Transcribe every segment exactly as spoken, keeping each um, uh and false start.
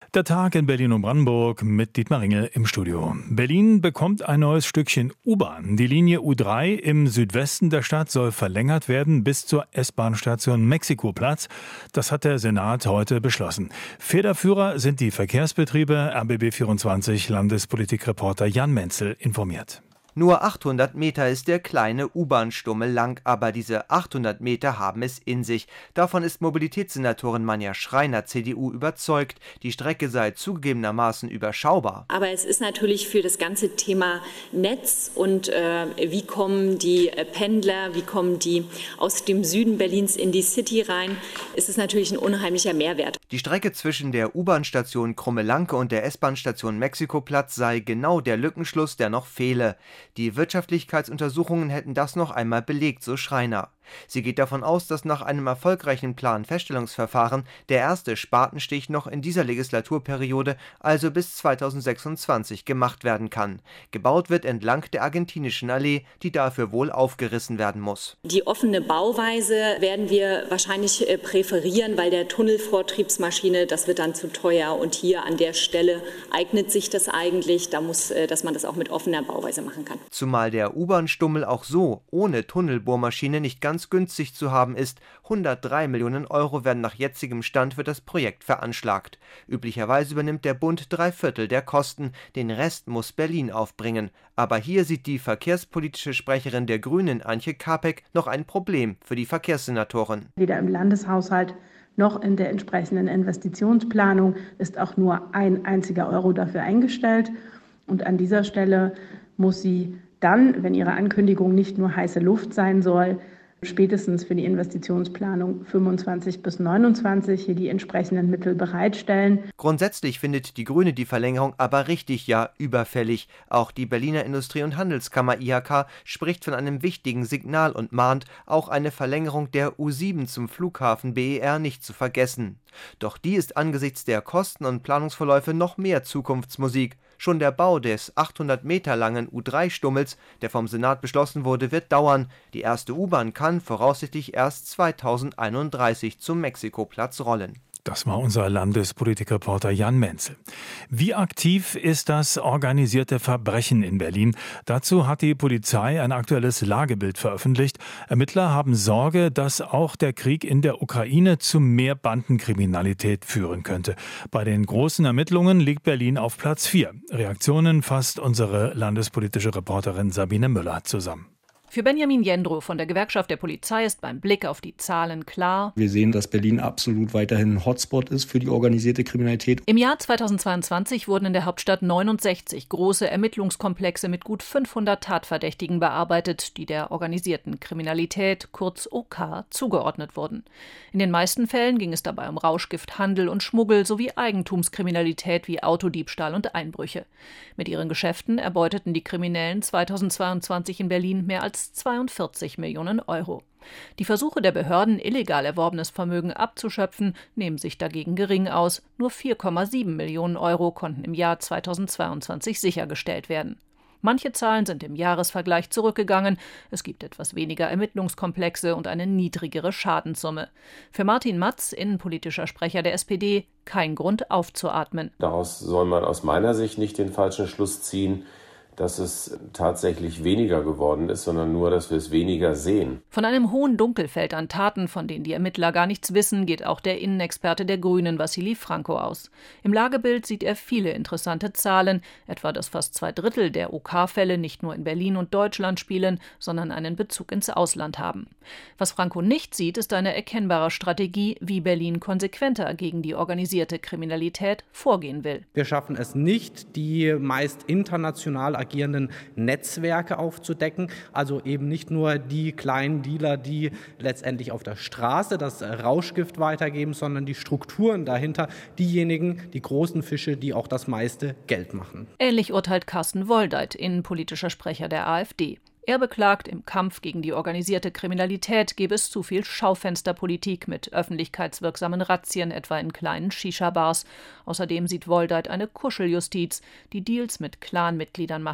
Der Tag in Berlin und Brandenburg mit Dietmar Ringel im Studio. Berlin bekommt ein neues Stückchen U-Bahn. Die Linie U drei im Südwesten der Stadt soll verlängert werden bis zur S-Bahn-Station Mexikoplatz. Das hat der Senat heute beschlossen. Federführer sind die Verkehrsbetriebe. R B B vierundzwanzig Landespolitikreporter Jan Menzel informiert. Nur achthundert Meter ist der kleine U-Bahn-Stummel lang, aber diese achthundert Meter haben es in sich. Davon ist Mobilitätssenatorin Manja Schreiner, C D U, überzeugt. Die Strecke sei zugegebenermaßen überschaubar. Aber es ist natürlich für das ganze Thema Netz und äh, wie kommen die äh, Pendler, wie kommen die aus dem Süden Berlins in die City rein, ist es natürlich ein unheimlicher Mehrwert. Die Strecke zwischen der U-Bahn-Station Krumme-Lanke und der S-Bahn-Station Mexikoplatz sei genau der Lückenschluss, der noch fehle. Die Wirtschaftlichkeitsuntersuchungen hätten das noch einmal belegt, so Schreiner. Sie geht davon aus, dass nach einem erfolgreichen Planfeststellungsverfahren der erste Spatenstich noch in dieser Legislaturperiode, also bis zweitausendsechsundzwanzig, gemacht werden kann. Gebaut wird entlang der Argentinischen Allee, die dafür wohl aufgerissen werden muss. Die offene Bauweise werden wir wahrscheinlich präferieren, weil der Tunnelvortriebsmaschine, das wird dann zu teuer. Und hier an der Stelle eignet sich das eigentlich, da muss, dass man das auch mit offener Bauweise machen kann. Zumal der U-Bahn-Stummel auch so ohne Tunnelbohrmaschine nicht ganz günstig zu haben ist. hundertdrei Millionen Euro werden nach jetzigem Stand für das Projekt veranschlagt. Üblicherweise übernimmt der Bund drei Viertel der Kosten, den Rest muss Berlin aufbringen. Aber hier sieht die verkehrspolitische Sprecherin der Grünen, Antje Kapek, noch ein Problem für die Verkehrssenatorin. Weder im Landeshaushalt noch in der entsprechenden Investitionsplanung ist auch nur ein einziger Euro dafür eingestellt. Und an dieser Stelle muss sie dann, wenn ihre Ankündigung nicht nur heiße Luft sein soll, spätestens für die Investitionsplanung fünfundzwanzig bis neunundzwanzig hier die entsprechenden Mittel bereitstellen. Grundsätzlich findet die Grüne die Verlängerung aber richtig, ja überfällig. Auch die Berliner Industrie- und Handelskammer I H K spricht von einem wichtigen Signal und mahnt, auch eine Verlängerung der U sieben zum Flughafen B E R nicht zu vergessen. Doch die ist angesichts der Kosten und Planungsverläufe noch mehr Zukunftsmusik. Schon der Bau des achthundert Meter langen U drei Stummels, der vom Senat beschlossen wurde, wird dauern. Die erste U-Bahn kann voraussichtlich erst zweitausendeinunddreißig zum Mexikoplatz rollen. Das war unser Landespolitikreporter Jan Menzel. Wie aktiv ist das organisierte Verbrechen in Berlin? Dazu hat die Polizei ein aktuelles Lagebild veröffentlicht. Ermittler haben Sorge, dass auch der Krieg in der Ukraine zu mehr Bandenkriminalität führen könnte. Bei den großen Ermittlungen liegt Berlin auf Platz vier. Reaktionen fasst unsere landespolitische Reporterin Sabine Müller zusammen. Für Benjamin Jendrow von der Gewerkschaft der Polizei ist beim Blick auf die Zahlen klar: Wir sehen, dass Berlin absolut weiterhin ein Hotspot ist für die organisierte Kriminalität. Im Jahr zweitausendzweiundzwanzig wurden in der Hauptstadt neunundsechzig große Ermittlungskomplexe mit gut fünfhundert Tatverdächtigen bearbeitet, die der organisierten Kriminalität, kurz O K, zugeordnet wurden. In den meisten Fällen ging es dabei um Rauschgifthandel und Schmuggel sowie Eigentumskriminalität wie Autodiebstahl und Einbrüche. Mit ihren Geschäften erbeuteten die Kriminellen zweitausendzweiundzwanzig in Berlin mehr als zweiundvierzig Millionen Euro. Die Versuche der Behörden, illegal erworbenes Vermögen abzuschöpfen, nehmen sich dagegen gering aus. Nur vier Komma sieben Millionen Euro konnten im Jahr zweitausendzweiundzwanzig sichergestellt werden. Manche Zahlen sind im Jahresvergleich zurückgegangen. Es gibt etwas weniger Ermittlungskomplexe und eine niedrigere Schadenssumme. Für Martin Matz, innenpolitischer Sprecher der S P D, kein Grund aufzuatmen. Daraus soll man aus meiner Sicht nicht den falschen Schluss ziehen, dass es tatsächlich weniger geworden ist, sondern nur, dass wir es weniger sehen. Von einem hohen Dunkelfeld an Taten, von denen die Ermittler gar nichts wissen, geht auch der Innenexperte der Grünen, Wassili Franco, aus. Im Lagebild sieht er viele interessante Zahlen, etwa, dass fast zwei Drittel der O K-Fälle nicht nur in Berlin und Deutschland spielen, sondern einen Bezug ins Ausland haben. Was Franco nicht sieht, ist eine erkennbare Strategie, wie Berlin konsequenter gegen die organisierte Kriminalität vorgehen will. Wir schaffen es nicht, die meist international agierenden Netzwerke aufzudecken, also eben nicht nur die kleinen Dealer, die letztendlich auf der Straße das Rauschgift weitergeben, sondern die Strukturen dahinter, diejenigen, die großen Fische, die auch das meiste Geld machen. Ähnlich urteilt Carsten Woldeit, innenpolitischer Sprecher der AfD. Er beklagt, im Kampf gegen die organisierte Kriminalität gebe es zu viel Schaufensterpolitik mit öffentlichkeitswirksamen Razzien, etwa in kleinen Shisha-Bars. Außerdem sieht Woldeit eine Kuscheljustiz, die Deals mit Clanmitgliedern mache.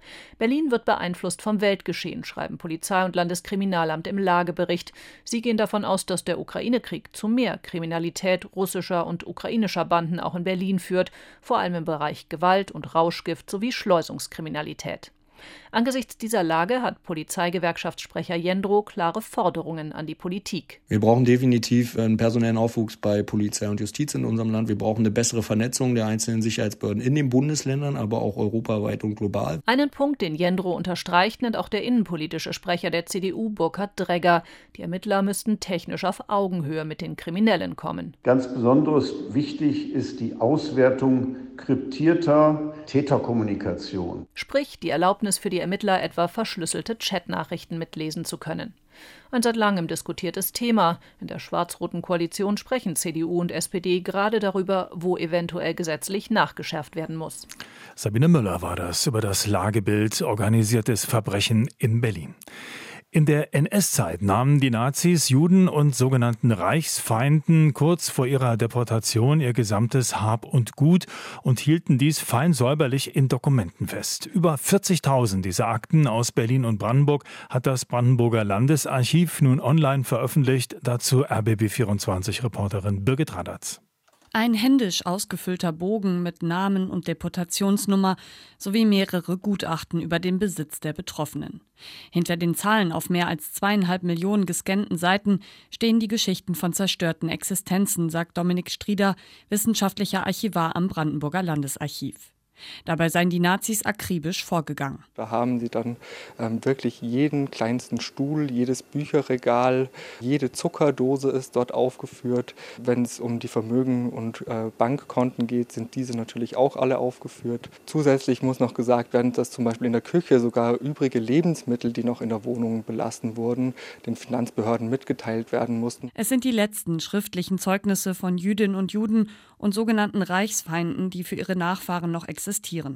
Berlin wird beeinflusst vom Weltgeschehen, schreiben Polizei und Landeskriminalamt im Lagebericht. Sie gehen davon aus, dass der Ukraine-Krieg zu mehr Kriminalität russischer und ukrainischer Banden auch in Berlin führt, vor allem im Bereich Gewalt und Rauschgift sowie Schleusungskriminalität. Angesichts dieser Lage hat Polizeigewerkschaftssprecher Jendrow klare Forderungen an die Politik. Wir brauchen definitiv einen personellen Aufwuchs bei Polizei und Justiz in unserem Land. Wir brauchen eine bessere Vernetzung der einzelnen Sicherheitsbehörden in den Bundesländern, aber auch europaweit und global. Einen Punkt, den Jendrow unterstreicht, nennt auch der innenpolitische Sprecher der C D U, Burkhard Dregger. Die Ermittler müssten technisch auf Augenhöhe mit den Kriminellen kommen. Ganz besonders wichtig ist die Auswertung kryptierter Täterkommunikation. Sprich, die Erlaubnis für die Ermittler, etwa verschlüsselte Chatnachrichten mitlesen zu können. Ein seit langem diskutiertes Thema. In der schwarz-roten Koalition sprechen C D U und S P D gerade darüber, wo eventuell gesetzlich nachgeschärft werden muss. Sabine Müller war das über das Lagebild organisiertes Verbrechen in Berlin. In der N S-Zeit nahmen die Nazis Juden und sogenannten Reichsfeinden kurz vor ihrer Deportation ihr gesamtes Hab und Gut und hielten dies fein säuberlich in Dokumenten fest. Über vierzigtausend dieser Akten aus Berlin und Brandenburg hat das Brandenburger Landesarchiv nun online veröffentlicht. Dazu R B B vierundzwanzig-Reporterin Birgit Radatz. Ein händisch ausgefüllter Bogen mit Namen und Deportationsnummer sowie mehrere Gutachten über den Besitz der Betroffenen. Hinter den Zahlen auf mehr als zweieinhalb Millionen gescannten Seiten stehen die Geschichten von zerstörten Existenzen, sagt Dominik Strieder, wissenschaftlicher Archivar am Brandenburger Landesarchiv. Dabei seien die Nazis akribisch vorgegangen. Da haben sie dann ähm, wirklich jeden kleinsten Stuhl, jedes Bücherregal, jede Zuckerdose ist dort aufgeführt. Wenn es um die Vermögen- und äh, Bankkonten geht, sind diese natürlich auch alle aufgeführt. Zusätzlich muss noch gesagt werden, dass zum Beispiel in der Küche sogar übrige Lebensmittel, die noch in der Wohnung belassen wurden, den Finanzbehörden mitgeteilt werden mussten. Es sind die letzten schriftlichen Zeugnisse von Jüdinnen und Juden und sogenannten Reichsfeinden, die für ihre Nachfahren noch existieren.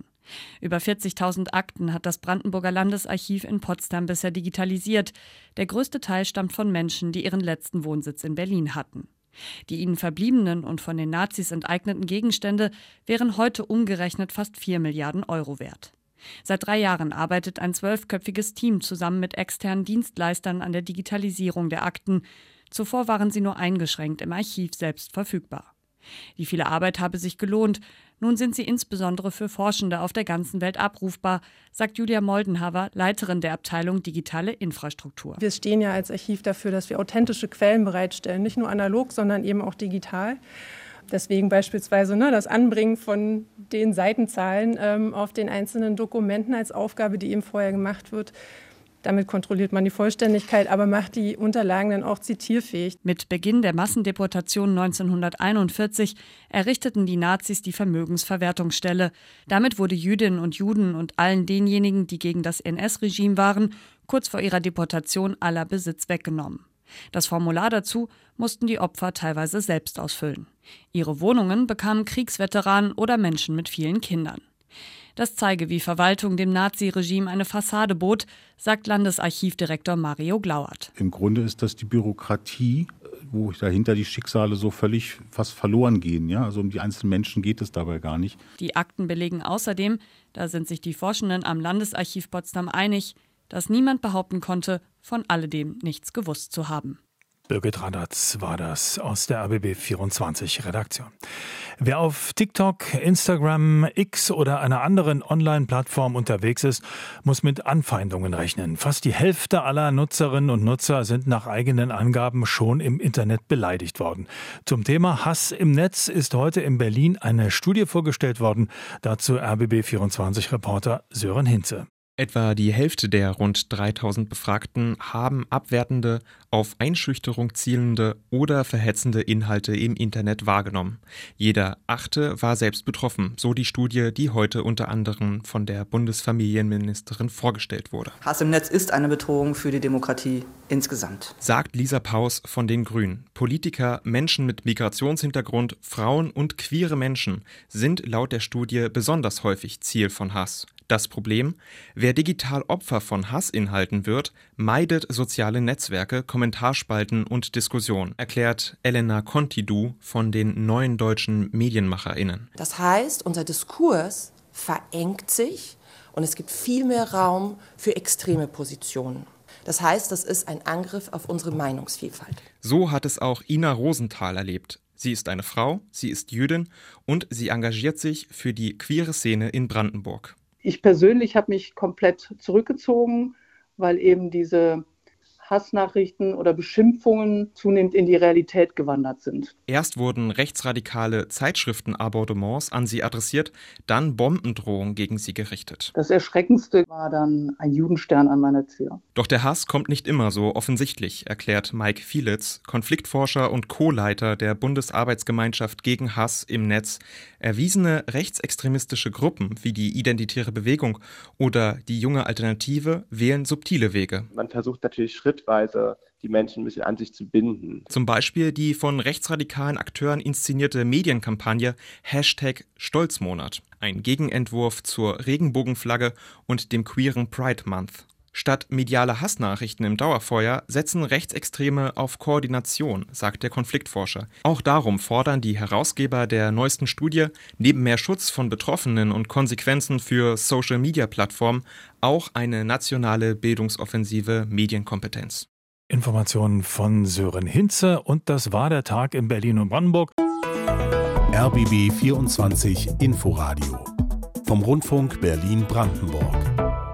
Über vierzigtausend Akten hat das Brandenburger Landesarchiv in Potsdam bisher digitalisiert. Der größte Teil stammt von Menschen, die ihren letzten Wohnsitz in Berlin hatten. Die ihnen verbliebenen und von den Nazis enteigneten Gegenstände wären heute umgerechnet fast vier Milliarden Euro wert. Seit drei Jahren arbeitet ein zwölfköpfiges Team zusammen mit externen Dienstleistern an der Digitalisierung der Akten. Zuvor waren sie nur eingeschränkt im Archiv selbst verfügbar. Die viele Arbeit habe sich gelohnt. Nun sind sie insbesondere für Forschende auf der ganzen Welt abrufbar, sagt Julia Moldenhaver, Leiterin der Abteilung Digitale Infrastruktur. Wir stehen ja als Archiv dafür, dass wir authentische Quellen bereitstellen, nicht nur analog, sondern eben auch digital. Deswegen beispielsweise ne, das Anbringen von den Seitenzahlen ähm, auf den einzelnen Dokumenten als Aufgabe, die eben vorher gemacht wird. Damit kontrolliert man die Vollständigkeit, aber macht die Unterlagen dann auch zitierfähig. Mit Beginn der Massendeportation neunzehnhunderteinundvierzig errichteten die Nazis die Vermögensverwertungsstelle. Damit wurde Jüdinnen und Juden und allen denjenigen, die gegen das N S-Regime waren, kurz vor ihrer Deportation aller Besitz weggenommen. Das Formular dazu mussten die Opfer teilweise selbst ausfüllen. Ihre Wohnungen bekamen Kriegsveteranen oder Menschen mit vielen Kindern. Das zeige, wie Verwaltung dem Naziregime eine Fassade bot, sagt Landesarchivdirektor Mario Glauert. Im Grunde ist das die Bürokratie, wo dahinter die Schicksale so völlig fast verloren gehen. Ja? Also um die einzelnen Menschen geht es dabei gar nicht. Die Akten belegen außerdem, da sind sich die Forschenden am Landesarchiv Potsdam einig, dass niemand behaupten konnte, von alledem nichts gewusst zu haben. Birgit Radatz war das aus der R B B vierundzwanzig-Redaktion. Wer auf TikTok, Instagram, X oder einer anderen Online-Plattform unterwegs ist, muss mit Anfeindungen rechnen. Fast die Hälfte aller Nutzerinnen und Nutzer sind nach eigenen Angaben schon im Internet beleidigt worden. Zum Thema Hass im Netz ist heute in Berlin eine Studie vorgestellt worden. Dazu R B B vierundzwanzig-Reporter Sören Hinze. Etwa die Hälfte der rund dreitausend Befragten haben abwertende, auf Einschüchterung zielende oder verhetzende Inhalte im Internet wahrgenommen. Jeder Achte war selbst betroffen, so die Studie, die heute unter anderem von der Bundesfamilienministerin vorgestellt wurde. Hass im Netz ist eine Bedrohung für die Demokratie insgesamt, sagt Lisa Paus von den Grünen. Politiker, Menschen mit Migrationshintergrund, Frauen und queere Menschen sind laut der Studie besonders häufig Ziel von Hass. Das Problem: Wer digital Opfer von Hassinhalten wird, meidet soziale Netzwerke, Kommentarspalten und Diskussionen, erklärt Elena Contidou von den Neuen Deutschen MedienmacherInnen. Das heißt, unser Diskurs verengt sich Und es gibt viel mehr Raum für extreme Positionen. Das heißt, das ist ein Angriff auf unsere Meinungsvielfalt. So hat es auch Ina Rosenthal erlebt. Sie ist eine Frau, sie ist Jüdin und sie engagiert sich für die queere Szene in Brandenburg. Ich persönlich habe mich komplett zurückgezogen, weil eben diese Hassnachrichten oder Beschimpfungen zunehmend in die Realität gewandert sind. Erst wurden rechtsradikale Zeitschriftenabonnements an sie adressiert, dann Bombendrohungen gegen sie gerichtet. Das Erschreckendste war dann ein Judenstern an meiner Tür. Doch der Hass kommt nicht immer so offensichtlich, erklärt Mike Fielitz, Konfliktforscher und Co-Leiter der Bundesarbeitsgemeinschaft gegen Hass im Netz. Erwiesene rechtsextremistische Gruppen wie die Identitäre Bewegung oder die Junge Alternative wählen subtile Wege. Man versucht natürlich schrittweise die Menschen ein bisschen an sich zu binden. Zum Beispiel die von rechtsradikalen Akteuren inszenierte Medienkampagne Hashtag Stolzmonat, ein Gegenentwurf zur Regenbogenflagge und dem queeren Pride Month. Statt mediale Hassnachrichten im Dauerfeuer setzen Rechtsextreme auf Koordination, sagt der Konfliktforscher. Auch darum fordern die Herausgeber der neuesten Studie neben mehr Schutz von Betroffenen und Konsequenzen für Social-Media-Plattformen auch eine nationale bildungsoffensive Medienkompetenz. Informationen von Sören Hinze und das war der Tag in Berlin und Brandenburg. R B B vierundzwanzig Inforadio vom Rundfunk Berlin-Brandenburg.